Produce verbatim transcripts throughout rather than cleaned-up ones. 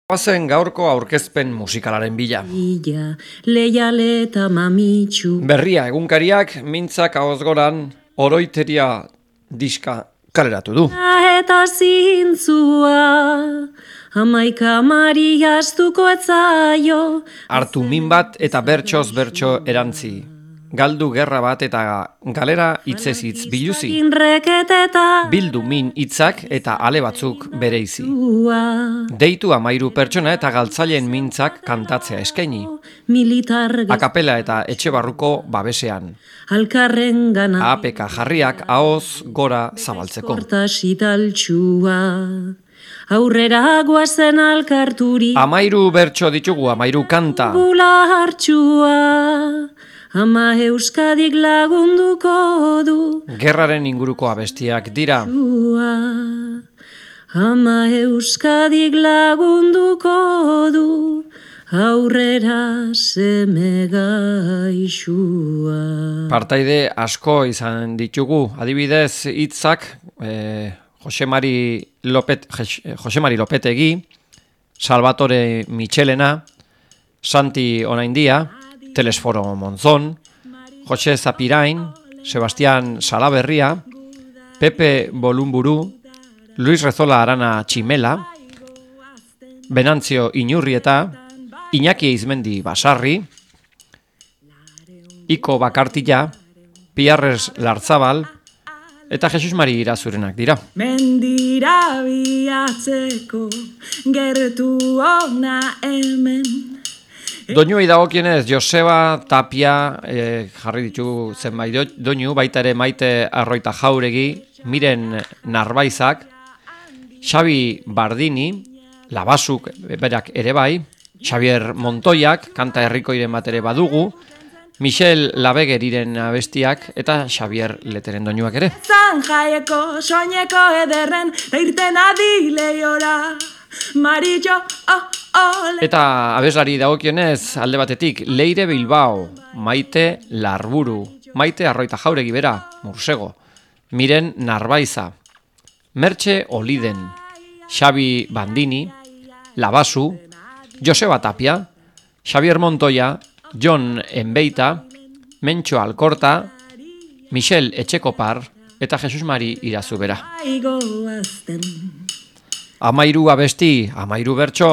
Bazen gaurko aurkezpen musikalaren bila. Leialeta mamitsu. Berria egunkariak mintzak ahozgoran oroiteria diska kaleratu du. Eta zintzua, hamaika mari astuko etzaio. Hartu min bat eta bertsoz bertso erantzi. Galdu gerra bat eta galera hitzez hitz biluzi. Bildu min hitzak eta ale batzuk bereizi. Deitu amairu pertsona eta galtzaileen mintzak kantatzea eskaini. Akapela eta etxe barruko babesean. Alkarren gana. Apeka jarriak ahoz gora zabaltzeko. Aurrera guazen alkarturi. Amairu bertso ditugu, amairu kanta. Bula hartxua. Ama Euskadik lagunduko du. Gerraren inguruko abestiak dira. Ama Euskadik lagunduko du. Aurrera seme gaixua. Partaide asko izan ditugu. Adibidez hitzak eh, Jose Mari Lopet, Jose Mari Lopetegi, Salvatore Michelena, Santi Onaindia, Telesforo Monzón, Jose Zapirain, Sebastián Salaberria, Pepe Bolumburu, Luis Rezola Arana Tximela, Benantzio Inurrieta, Iñaki Izmendi Basarri, Iko Bakartila, Piarres Lartzabal, eta Jesus Mari Irazurenak dira. Mendira biatzeko gertu ona hemen. Doinuei dagokienez, Joseba Tapia eh, jarri ditu zenbait doinu, baita ere Maite Arroita Jauregi, Miren Narbaizak, Xabi Bardini, Labasuk berak ere bai, Xavier Montoiak, kanta herrikoiren bat ere badugu, Michel Labegeriren abestiak eta Xavier Leteren doinuak ere. Zan jaieko, soineko ederren, irten adileiora, marillo, oh, oh. Eta abeslari dagokionez, alde batetik, Leire Bilbao, Maite Larburu, Maite Arroita Jauregi bera, Mursego, Miren Narbaiza, Mertxe Oliden, Xabi Bandini, Labasu, Joseba Tapia, Xavier Montoya, Jon Enbeita, Mentxo Alkorta, Michel Etxekopar eta Jesus Mari Irazubera. Amairu abesti, amairu bertso.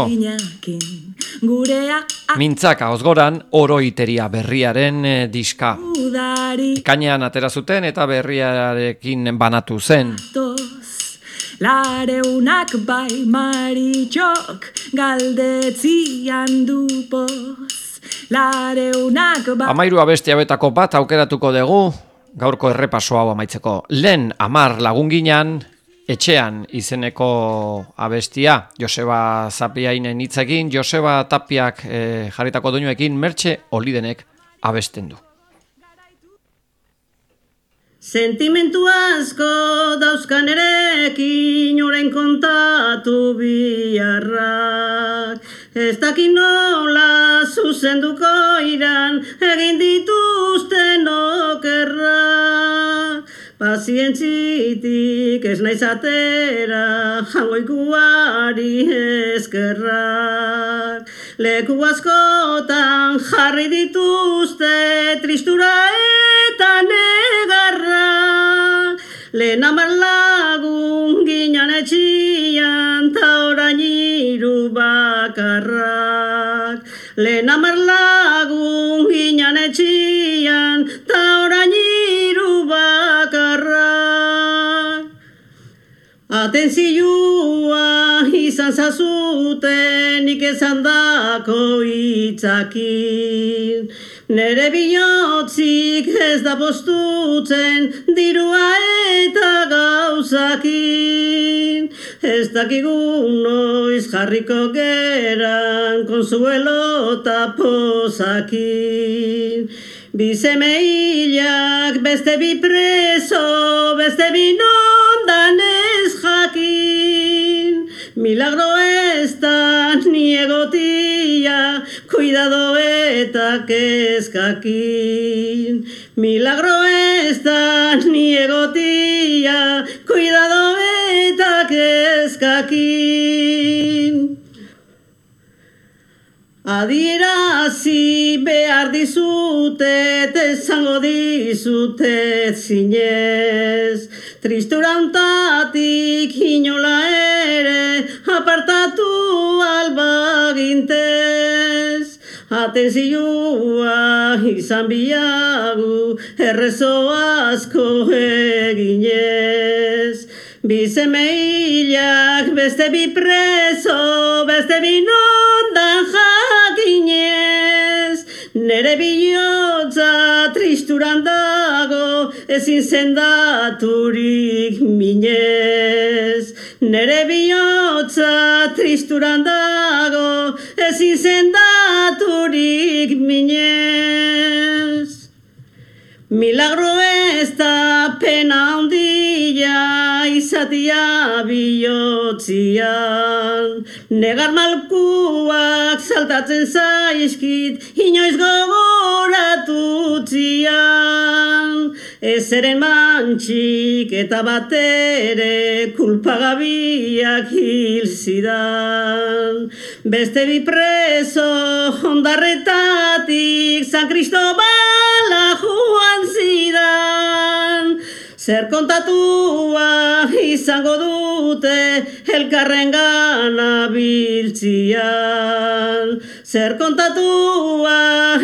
Mintzak ahozgoran oroiteria berriaren diska. Ekainean atera zuten eta berriarekin banatu zen. Lareunak bai maritxok galdetzian dupoz. Lareunak bai... Amairu abesti hauetako bat aukeratuko dugu, gaurko errepaso hau amaitzeko. Lehen amar lagunginan, etxean izeneko abestia, Joseba Zapiainen hitzekin, Joseba Tapiak eh, jarritako doinuekin, Mertxe Olidenek abesten du. Sentimentu asko dauzkan erekin orain kontatu biharrak. Ez dakin nola zuzenduko iran egin dituzten okerrak. Pazientzitik ez naiz atera jangoikuari eskerrak. Leku askotan jarri dituzte tristura eta negarrak. Lehen amar lagun ginen etxian ta orain hiru bakarrak. Lehen amar lagun ginen etxian ta orain hiru bakarrak. Atentzioa izan zazuten nik esan dako hitzakin. Nere bihotzik ez da postutzen dirua eta gauzakin. Ez dakigu noiz jarriko geran konsuelo eta pozakin. Bi seme hilak beste bi preso, beste bi nondan ez jakin. Milagro ez da ni egotia, cuidado eta kezkakin. Milagro ez da ni egotia, cuidado eta kezkakin. Adierazi behar dizute, esango dizute zinez. Tristura hontatik inola ere, apartatu albagintez. Atenzioa izan biagu, errezo asko eginez. Bi semeilak beste bi preso, beste bi nondan jakinez. Nere bihotza tristuran dago, ezin sendaturik minez. Nere bihotza tristuran dago, ezin sendaturik minez. Milagro ez da pena handia izatia bihotzian. Negar malkuak saltatzen zaizkit, inoiz gogoratutzian. Ezeren mantxik eta batere kulpagabiak hil zidan. Beste bi preso hondarretatik San Cristobala joan zidan. Zer kontatua izango dute elkarren gana biltzian. Zer kontatua